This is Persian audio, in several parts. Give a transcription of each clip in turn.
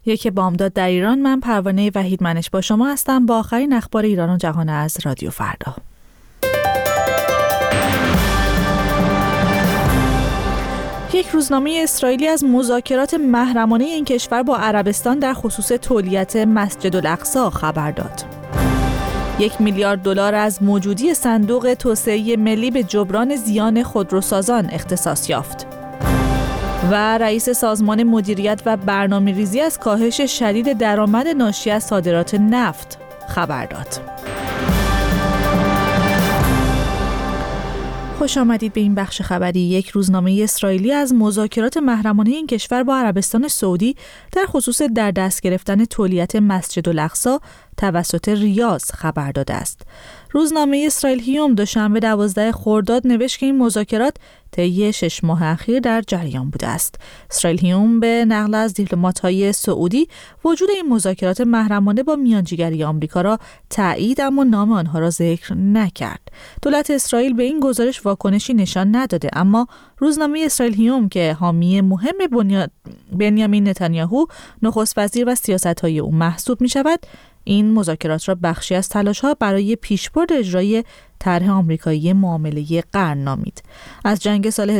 یک بامداد در ایران. من پروانه وحیدمنش با شما هستم با آخرین اخبار ایران و جهان از رادیو فردا. یک روزنامه اسرائیلی از مذاکرات محرمانه این کشور با عربستان در خصوص تولیت مسجد الاقصی خبر داد. 1 میلیارد دلار از موجودی صندوق توسعه ملی به جبران زیان خودروسازان اختصاص یافت. و رئیس سازمان مدیریت و برنامه‌ریزی از کاهش شدید درآمد ناشی از صادرات نفت خبر داد. خوش آمدید به این بخش خبری. یک روزنامه اسرائیلی از مذاکرات محرمانه این کشور با عربستان سعودی در خصوص در دست گرفتن تولیت مسجد الاقصی توسط ریاض خبر داده است. روزنامه اسرائیل هیوم دوشنبه 12 خرداد نوشت که این مذاکرات طی 6 ماه اخیر در جریان بوده است. اسرائیل هیوم به نقل از دیپلمات‌های سعودی وجود این مذاکرات محرمانه با میانجیگری آمریکا را تایید اما نام آنها را ذکر نکرد. دولت اسرائیل به این گزارش واکنشی نشان نداده، اما روزنامه اسرائیل هیوم که حامی مهم بنیامین نتانیاهو نخست وزیر و سیاست‌های او محسوب می‌شود، این مذاکرات را بخشی از تلاش‌ها برای پیشبرد اجرای طرح آمریکایی معامله قرن نامید. از جنگ سال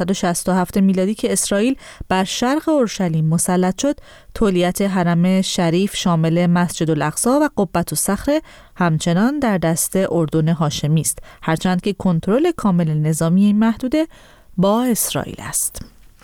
1967 میلادی که اسرائیل بر شرق اورشلیم مسلط شد، تولیت حرم شریف شامل مسجد الاقصی و قبة همچنان در دست اردن هاشمی است، هرچند که کنترل کامل نظامی این محدوده با اسرائیل است.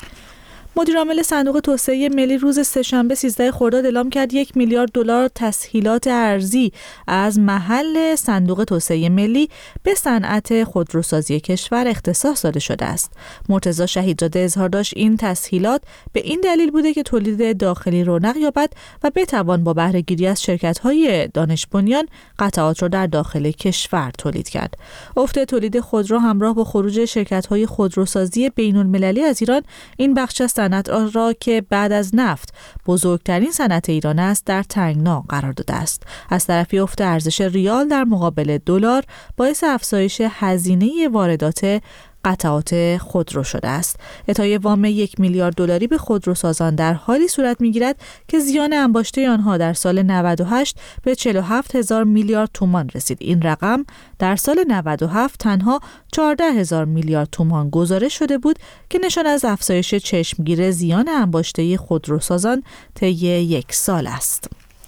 مدیرعامل صندوق توسعه ملی روز سه‌شنبه 13 خرداد اعلام کرد 1 میلیارد دلار تسهیلات ارزی از محل صندوق توسعه ملی به صنعت خودروسازی کشور اختصاص داده شده است. مرتضی شهیدزاده اظهار داشت این تسهیلات به این دلیل بوده که تولید داخلی رونق یابد و بتوان با بهره گیری از شرکت‌های دانش بنیان قطعات را در داخل کشور تولید کرد. افت تولید خودرو همراه با خروج شرکت‌های خودروسازی بین‌المللی از ایران این بخش صنعت را که بعد از نفت بزرگترین صنعت ایران است در تنگنا قرار داده است. از طرفی افت ارزش ریال در مقابل دلار باعث افزایش هزینه واردات قطعات خودرو شده است. اعطای وام 1 میلیارد دلاری به خودروسازان در حالی صورت می‌گیرد که زیان انباشته آنها در سال 98 به 47,000 میلیارد تومان رسید. این رقم در سال 97 تنها 14,000 میلیارد تومان گزارش شده بود که نشان از افزایش چشمگیر زیان انباشته خودروسازان طی یک سال است.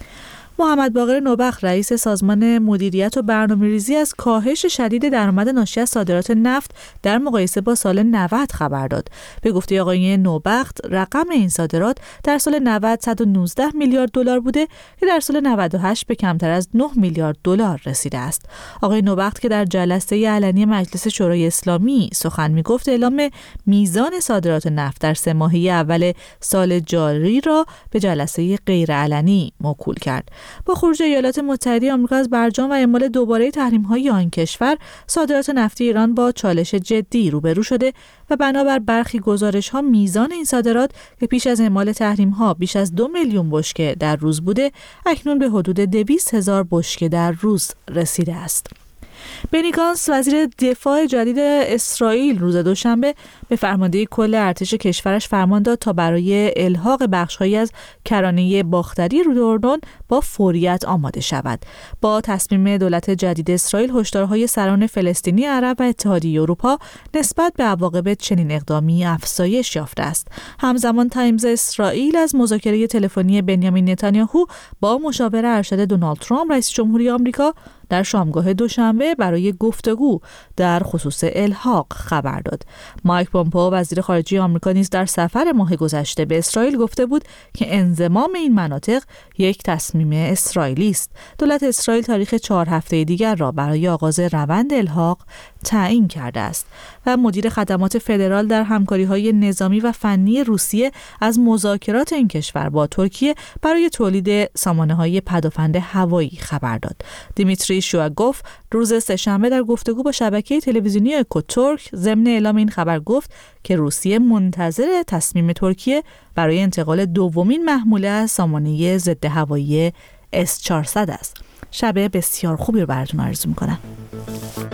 محمد باقر نوبخت رئیس سازمان مدیریت و برنامه‌ریزی از کاهش شدید درآمد ناشی از صادرات نفت در مقایسه با سال 90 خبر داد. به گفته آقای نوبخت رقم این صادرات در سال 90 119 میلیارد دلار بوده که در سال 98 به کمتر از 9 میلیارد دلار رسیده است. آقای نوبخت که در جلسه علنی مجلس شورای اسلامی سخن می‌گفت اعلام میزان صادرات نفت در 3 ماهه اول سال جاری را به جلسه غیرعلنی موکول کرد. با خروج ایالات متحده آمریکا از برجام و اعمال دوباره تحریم‌های آن کشور، صادرات نفتی ایران با چالش جدی روبرو شده و بنابر برخی گزارش‌ها میزان این صادرات که پیش از اعمال تحریم‌ها بیش از 2 میلیون بشکه در روز بوده، اکنون به حدود 200,000 بشکه در روز رسیده است. بنی گانتس وزیر دفاع جدید اسرائیل روز دوشنبه به فرمانده کل ارتش کشورش فرمان داد تا برای الحاق بخش‌هایی از کرانه باختری رود اردن با فوریت آماده شود. با تصمیم دولت جدید اسرائیل هشدارهای سران فلسطینی عرب و اتحادیه اروپا نسبت به عواقب چنین اقدامی افزایش یافته است. همزمان تایمز اسرائیل از مذاکره تلفنی بنیامین نتانیاهو با مشاور ارشد دونالد ترامپ رئیس جمهوری آمریکا در شامگاه دوشنبه برای گفتگو در خصوص الحاق خبر داد. مایک پومپئو وزیر خارجه آمریکا نیز در سفر ماه گذشته به اسرائیل گفته بود که انضمام این مناطق یک تصمیم اسرائیلی است. دولت اسرائیل تاریخ 4 هفته دیگر را برای آغاز روند الحاق تعیین کرده است و مدیر خدمات فدرال در همکاری‌های نظامی و فنی روسیه از مذاکرات این کشور با ترکیه برای تولید سامانه‌های پدافند هوایی خبر داد. دیمیتری شواگوف روز سه‌شنبه در گفتگو با شبکه تلویزیونی اکوتورک ضمن اعلام این خبر گفت که روسیه منتظر تصمیم ترکیه برای انتقال دومین محموله از سامانه ضد هوایی S-400 است. شب بسیار خوبی رو براتون آرزو می‌کنم.